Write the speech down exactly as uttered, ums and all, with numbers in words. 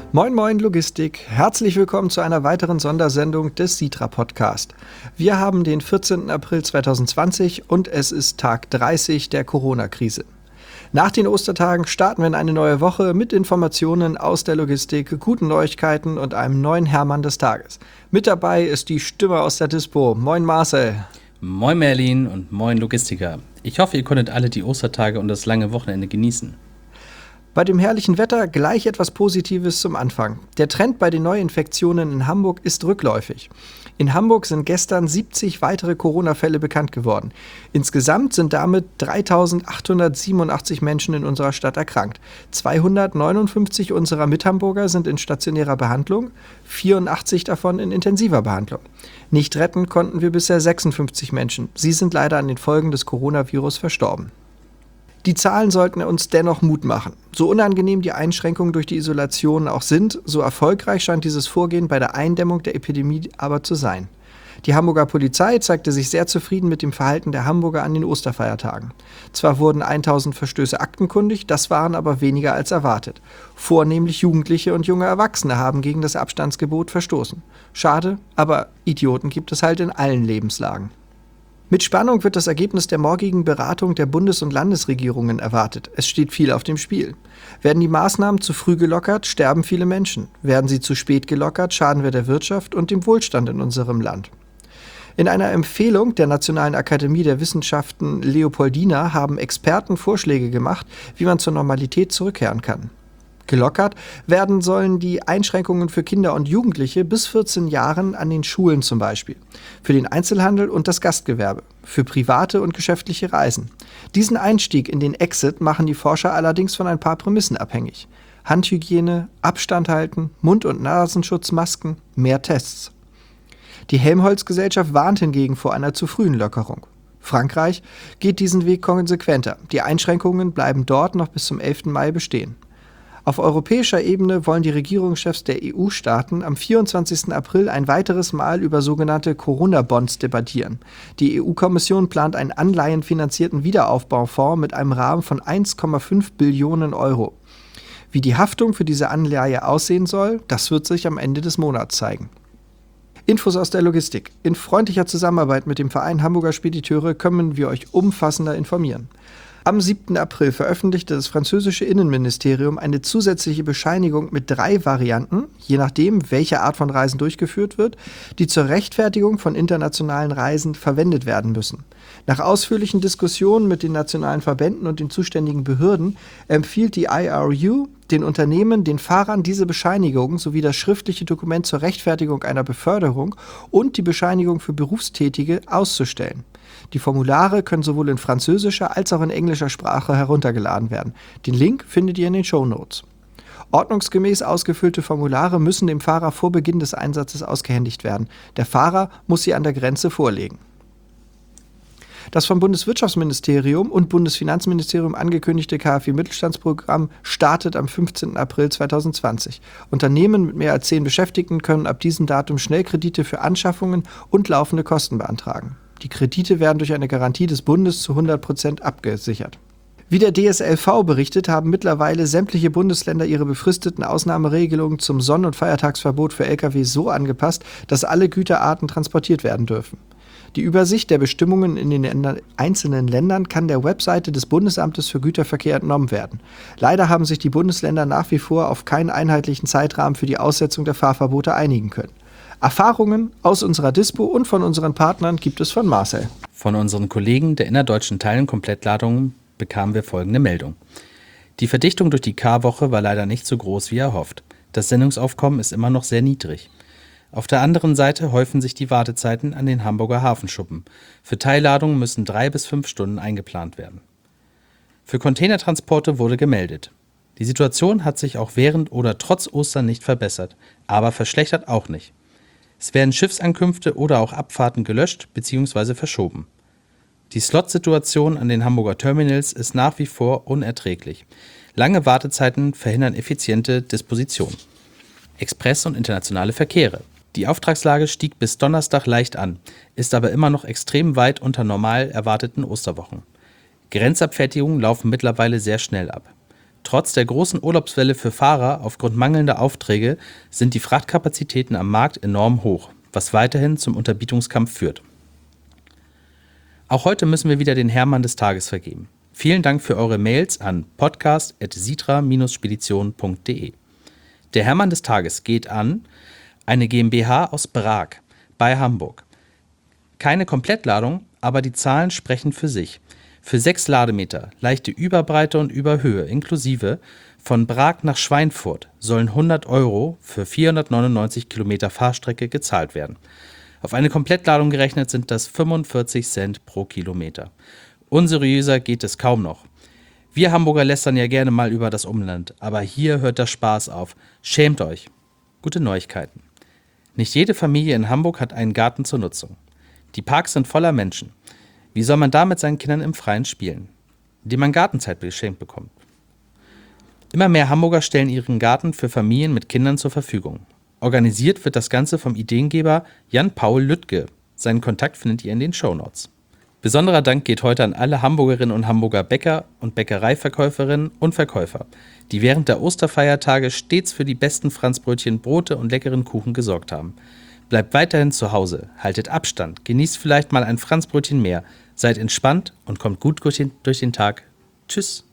Moin Moin Logistik, herzlich willkommen zu einer weiteren Sondersendung des Sitra Podcast. Wir haben den vierzehnten April zweitausendzwanzig und es ist Tag dreißig der Corona-Krise. Nach den Ostertagen starten wir in eine neue Woche mit Informationen aus der Logistik, guten Neuigkeiten und einem neuen Hermann des Tages. Mit dabei ist die Stimme aus der Dispo. Moin Marcel. Moin Merlin und moin Logistiker. Ich hoffe, ihr konntet alle die Ostertage und das lange Wochenende genießen. Bei dem herrlichen Wetter gleich etwas Positives zum Anfang. Der Trend bei den Neuinfektionen in Hamburg ist rückläufig. In Hamburg sind gestern siebzig weitere Corona-Fälle bekannt geworden. Insgesamt sind damit dreitausendachthundertsiebenundachtzig Menschen in unserer Stadt erkrankt. zweihundertneunundfünfzig unserer Mithamburger sind in stationärer Behandlung, vierundachtzig davon in intensiver Behandlung. Nicht retten konnten wir bisher sechsundfünfzig Menschen. Sie sind leider an den Folgen des Coronavirus verstorben. Die Zahlen sollten uns dennoch Mut machen. So unangenehm die Einschränkungen durch die Isolation auch sind, so erfolgreich scheint dieses Vorgehen bei der Eindämmung der Epidemie aber zu sein. Die Hamburger Polizei zeigte sich sehr zufrieden mit dem Verhalten der Hamburger an den Osterfeiertagen. Zwar wurden tausend Verstöße aktenkundig, das waren aber weniger als erwartet. Vornehmlich Jugendliche und junge Erwachsene haben gegen das Abstandsgebot verstoßen. Schade, aber Idioten gibt es halt in allen Lebenslagen. Mit Spannung wird das Ergebnis der morgigen Beratung der Bundes- und Landesregierungen erwartet. Es steht viel auf dem Spiel. Werden die Maßnahmen zu früh gelockert, sterben viele Menschen. Werden sie zu spät gelockert, schaden wir der Wirtschaft und dem Wohlstand in unserem Land. In einer Empfehlung der Nationalen Akademie der Wissenschaften Leopoldina haben Experten Vorschläge gemacht, wie man zur Normalität zurückkehren kann. Gelockert werden sollen die Einschränkungen für Kinder und Jugendliche bis vierzehn Jahren an den Schulen zum Beispiel, für den Einzelhandel und das Gastgewerbe, für private und geschäftliche Reisen. Diesen Einstieg in den Exit machen die Forscher allerdings von ein paar Prämissen abhängig. Handhygiene, Abstand halten, Mund- und Nasenschutzmasken, mehr Tests. Die Helmholtz-Gesellschaft warnt hingegen vor einer zu frühen Lockerung. Frankreich geht diesen Weg konsequenter. Die Einschränkungen bleiben dort noch bis zum elften Mai bestehen. Auf europäischer Ebene wollen die Regierungschefs der E U-Staaten am vierundzwanzigsten April ein weiteres Mal über sogenannte Corona-Bonds debattieren. Die E U-Kommission plant einen anleihenfinanzierten Wiederaufbaufonds mit einem Rahmen von eins Komma fünf Billionen Euro. Wie die Haftung für diese Anleihe aussehen soll, das wird sich am Ende des Monats zeigen. Infos aus der Logistik. In freundlicher Zusammenarbeit mit dem Verein Hamburger Spediteure können wir euch umfassender informieren. Am siebten April veröffentlichte das französische Innenministerium eine zusätzliche Bescheinigung mit drei Varianten, je nachdem, welche Art von Reisen durchgeführt wird, die zur Rechtfertigung von internationalen Reisen verwendet werden müssen. Nach ausführlichen Diskussionen mit den nationalen Verbänden und den zuständigen Behörden empfiehlt die I R U den Unternehmen, den Fahrern diese Bescheinigung sowie das schriftliche Dokument zur Rechtfertigung einer Beförderung und die Bescheinigung für Berufstätige auszustellen. Die Formulare können sowohl in französischer als auch in englischer Sprache heruntergeladen werden. Den Link findet ihr in den Shownotes. Ordnungsgemäß ausgefüllte Formulare müssen dem Fahrer vor Beginn des Einsatzes ausgehändigt werden. Der Fahrer muss sie an der Grenze vorlegen. Das vom Bundeswirtschaftsministerium und Bundesfinanzministerium angekündigte K f W-Mittelstandsprogramm startet am fünfzehnten April zweitausendzwanzig. Unternehmen mit mehr als zehn Beschäftigten können ab diesem Datum Schnellkredite für Anschaffungen und laufende Kosten beantragen. Die Kredite werden durch eine Garantie des Bundes zu hundert Prozent abgesichert. Wie der D S L V berichtet, haben mittlerweile sämtliche Bundesländer ihre befristeten Ausnahmeregelungen zum Sonn- und Feiertagsverbot für L K W so angepasst, dass alle Güterarten transportiert werden dürfen. Die Übersicht der Bestimmungen in den Länder, einzelnen Ländern kann der Webseite des Bundesamtes für Güterverkehr entnommen werden. Leider haben sich die Bundesländer nach wie vor auf keinen einheitlichen Zeitrahmen für die Aussetzung der Fahrverbote einigen können. Erfahrungen aus unserer Dispo und von unseren Partnern gibt es von Marcel. Von unseren Kollegen der innerdeutschen Teil- und Komplettladungen bekamen wir folgende Meldung. Die Verdichtung durch die Karwoche war leider nicht so groß wie erhofft. Das Sendungsaufkommen ist immer noch sehr niedrig. Auf der anderen Seite häufen sich die Wartezeiten an den Hamburger Hafenschuppen. Für Teilladungen müssen drei bis fünf Stunden eingeplant werden. Für Containertransporte wurde gemeldet. Die Situation hat sich auch während oder trotz Ostern nicht verbessert, aber verschlechtert auch nicht. Es werden Schiffsankünfte oder auch Abfahrten gelöscht bzw. verschoben. Die Slot-Situation an den Hamburger Terminals ist nach wie vor unerträglich. Lange Wartezeiten verhindern effiziente Disposition. Express- und internationale Verkehre. Die Auftragslage stieg bis Donnerstag leicht an, ist aber immer noch extrem weit unter normal erwarteten Osterwochen. Grenzabfertigungen laufen mittlerweile sehr schnell ab. Trotz der großen Urlaubswelle für Fahrer aufgrund mangelnder Aufträge sind die Frachtkapazitäten am Markt enorm hoch, was weiterhin zum Unterbietungskampf führt. Auch heute müssen wir wieder den Hermann des Tages vergeben. Vielen Dank für eure Mails an podcast at sitra spedition punkt de. Der Hermann des Tages geht an eine GmbH aus Brag bei Hamburg. Keine Komplettladung, aber die Zahlen sprechen für sich. Für sechs Lademeter, leichte Überbreite und Überhöhe inklusive, von Brag nach Schweinfurt sollen hundert Euro für vierhundertneunundneunzig Kilometer Fahrstrecke gezahlt werden. Auf eine Komplettladung gerechnet sind das fünfundvierzig Cent pro Kilometer. Unseriöser geht es kaum noch. Wir Hamburger lästern ja gerne mal über das Umland, aber hier hört der Spaß auf. Schämt euch. Gute Neuigkeiten. Nicht jede Familie in Hamburg hat einen Garten zur Nutzung. Die Parks sind voller Menschen. Wie soll man da mit seinen Kindern im Freien spielen, indem man Gartenzeit geschenkt bekommt? Immer mehr Hamburger stellen ihren Garten für Familien mit Kindern zur Verfügung. Organisiert wird das Ganze vom Ideengeber Jan-Paul Lüttke. Seinen Kontakt findet ihr in den Shownotes. Besonderer Dank geht heute an alle Hamburgerinnen und Hamburger Bäcker und Bäckereiverkäuferinnen und Verkäufer, die während der Osterfeiertage stets für die besten Franzbrötchen, Brote und leckeren Kuchen gesorgt haben. Bleibt weiterhin zu Hause, haltet Abstand, genießt vielleicht mal ein Franzbrötchen mehr, seid entspannt und kommt gut durch den, durch den Tag. Tschüss.